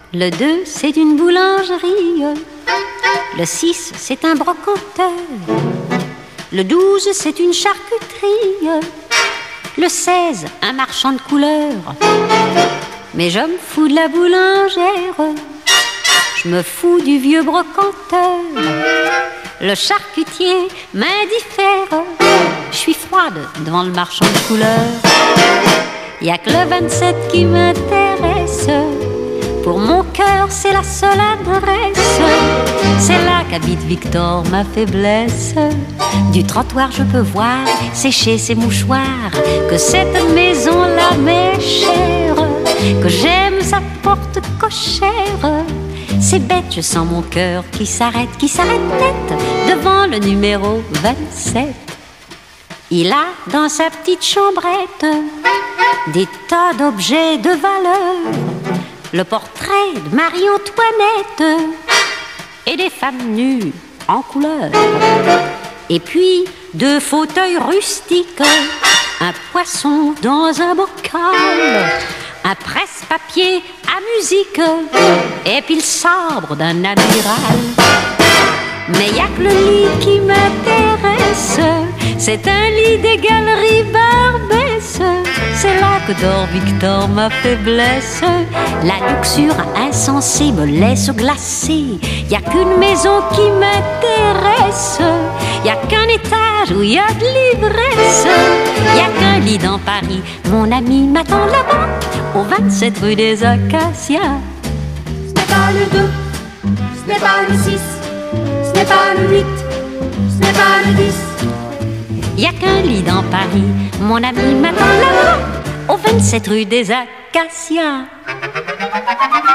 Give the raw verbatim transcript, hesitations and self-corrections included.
Le deux, c'est une boulangerie. Le six, c'est un brocanteur. Le douze, c'est une charcuterie. Le seize, un marchand de couleurs. Mais je me fous de la boulangère. Je me fous du vieux brocanteur. Le charcutier m'indiffère. Je suis froide devant le marchand de couleurs. Y'a que le vingt-sept qui m'intéresse. Pour mon cœur, c'est la seule adresse. C'est là qu'habite Victor, ma faiblesse. Du trottoir, je peux voir sécher ses mouchoirs. Que cette maison-là m'est chère. Que j'aime sa porte cochère. C'est bête, je sens mon cœur qui s'arrête, qui s'arrête net devant le numéro vingt-sept. Il a dans sa petite chambrette des tas d'objets de valeur. Le portrait de Marie-Antoinette et des femmes nues en couleur. Et puis deux fauteuils rustiques, un poisson dans un bocal, un presse-papier à musique et puis le sabre d'un amiral. Mais y a que le lit qui m'intéresse. C'est un lit des galeries Barbès. C'est là que dort Victor, ma faiblesse. La luxure insensée me laisse glacée. Y a qu'une maison qui m'intéresse. Y a qu'un étage où y a de l'ivresse. Y a qu'un lit dans Paris. Mon ami m'attend là-bas, au vingt-sept rue des Acacias. Ce n'est pas le deux, ce n'est pas le six, ce n'est pas le huit, ce n'est pas le dix. Y a qu'un lit dans Paris, mon ami m'attend là-bas, au vingt-sept rue des Acacias.